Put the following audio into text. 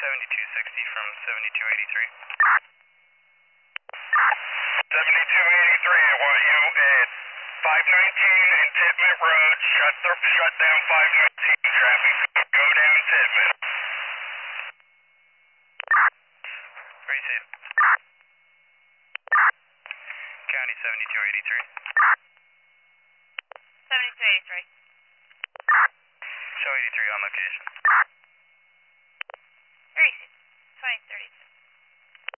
7260 from 7283. 7283, I want you at 519 and Titman Road. Shut down 519 traffic. Go down Titman. Where you see it? County 7283. 7283. Show 83 on location.